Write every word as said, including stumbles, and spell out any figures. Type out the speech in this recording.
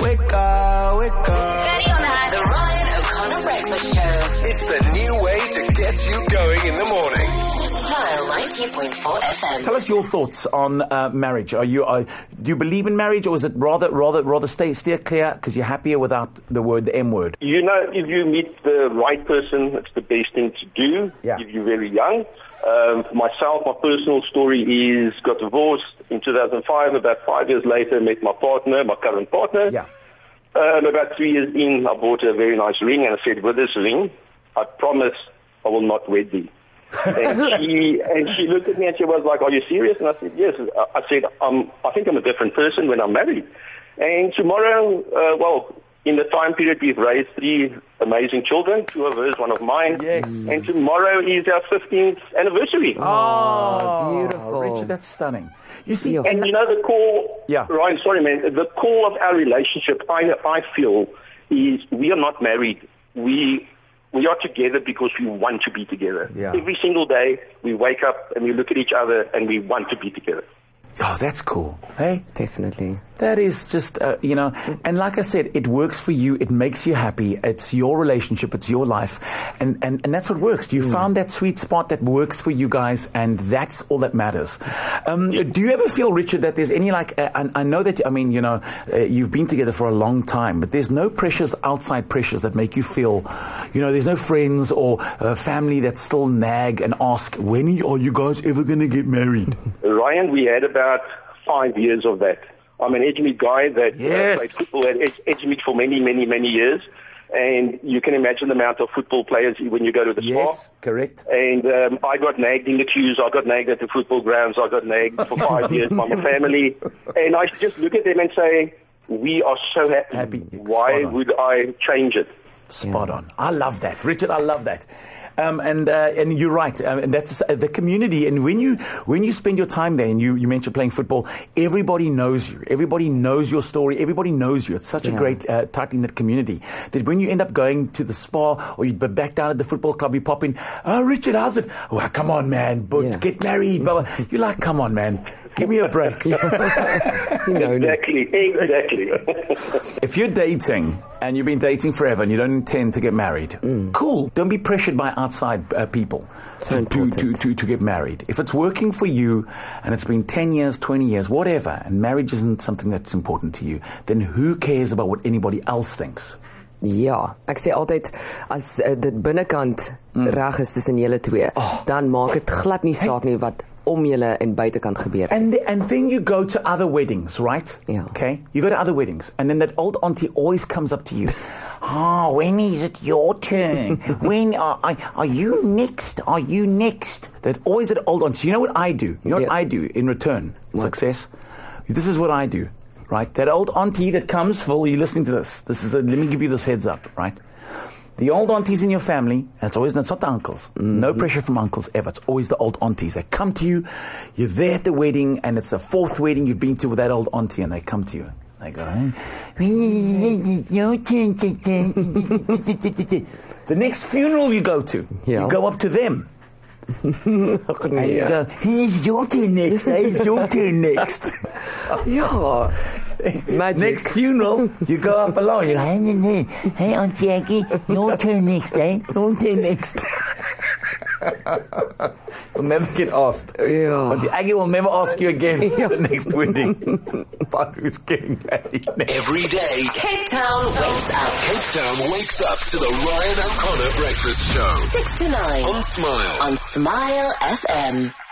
wake up, wake up. Ready on that? The Ryan O'Connor Breakfast Show. It's the new way to get you going in the morning. Smile ninety point four F M. Tell us your thoughts on uh, marriage. Are you uh, do you believe in marriage, or is it rather rather rather stay steer clear because you're happier without the word the M word? You know, if you meet the right person, it's the best thing to do. Yeah. If you're very young. Um, for myself, my personal story is got divorced in two thousand five. About five years later, met my partner, my current partner. Yeah. Um, about three years in, I bought a very nice ring, and I said, with this ring, I promise I will not wed thee. and she and she looked at me and she was like, "Are you serious?" And I said, "Yes." I said, um, "I think I'm a different person when I'm married." And tomorrow, uh, well, in the time period, we've raised three amazing children, two of hers, one of mine. Yes. And tomorrow is our fifteenth anniversary. Oh, beautiful. Richard, that's stunning. You see, Yeah. And you know the core, Yeah. Ryan, sorry man, the core of our relationship, I, I feel, is we are not married. We we are together because we want to be together. Yeah. Every single day, we wake up and we look at each other and we want to be together. oh, that's cool. Hey, Definitely. that is just, uh, you know, and like I said, it works for you. It makes you happy. It's your relationship. It's your life. And, and, and that's what works. You mm. found that sweet spot that works for you guys, and that's all that matters. Um, yeah. Do you ever feel, Richard, that there's any, like, uh, I, I know that, I mean, you know, uh, you've been together for a long time, but there's no pressures, outside pressures that make you feel, you know, there's no friends or uh, family that still nag and ask, when are you guys ever going to get married? Ryan, we had about five years of that. I'm an Edgemead guy that Yes. uh, played football at Edge- Edgemead for many, many, many years. And you can imagine the amount of football players when you go to the Yes, spa. correct. And um, I got nagged in the queues. I got nagged at the football grounds. I got nagged for five years by my family. And I just look at them and say, we are so happy. Happy. Why Spot on. would I change it? Spot on. I love that, Richard. I love that. Um, and uh, and you're right. Um, and that's uh, the community. And when you when you spend your time there, and you, you mentioned playing football, everybody knows you. Everybody knows your story. Everybody knows you. It's such Yeah. a great, uh, tightly knit community that when you end up going to the spa or you back down at the football club, you pop in. Oh, Richard, how's it? Oh, come on, man. But Yeah. get married. Blah, blah. You're like, come on, man. Give me a break. You know, Exactly, exactly. If you're dating and you've been dating forever and you don't intend to get married, Mm. cool. Don't be pressured by outside uh, people So to, to, important. to, to, to get married. If it's working for you and it's been ten years, twenty years, whatever, and marriage isn't something that's important to you, then who cares about what anybody else thinks? Ja, ek sê altyd as uh, dit binnekant Mm. reg is tussen julle twee, Oh. dan maak dit glad nie saak nie wat om julle en buitekant gebeur. And the, and then you go to other weddings, right? Yeah. Okay? You go to other weddings, and then that old auntie always comes up to you. Ah, when is it your turn? When are, are are you next? Are you next? That always that old auntie. You know what I do? You know what Yeah. I do in return? What? Success. This is what I do, right? That old auntie that comes, Phil, you're listening to this. This is a, let me give you this heads up, right? The old aunties in your family, and it's always, it's not the uncles. Mm-hmm. No pressure from uncles ever. It's always the old aunties. They come to you, you're there at the wedding, and it's the fourth wedding you've been to with that old auntie, and they come to you. They go, your turn. The next funeral you go to, Yeah. you go up to them. And you go, here's your turn next, here's your turn next. Ja. Magic. Next funeral, you go up alone. You go, hey, hey, hey, hey, Auntie Aggie, your turn next, eh? Your turn next. You'll never get asked. Ja. Auntie Aggie will never ask you again at the next wedding about who's getting married next. Every day, Cape Town wakes up. Cape Town wakes up to the Ryan O'Connor Breakfast Show. six to nine. On Smile. On Smile F M.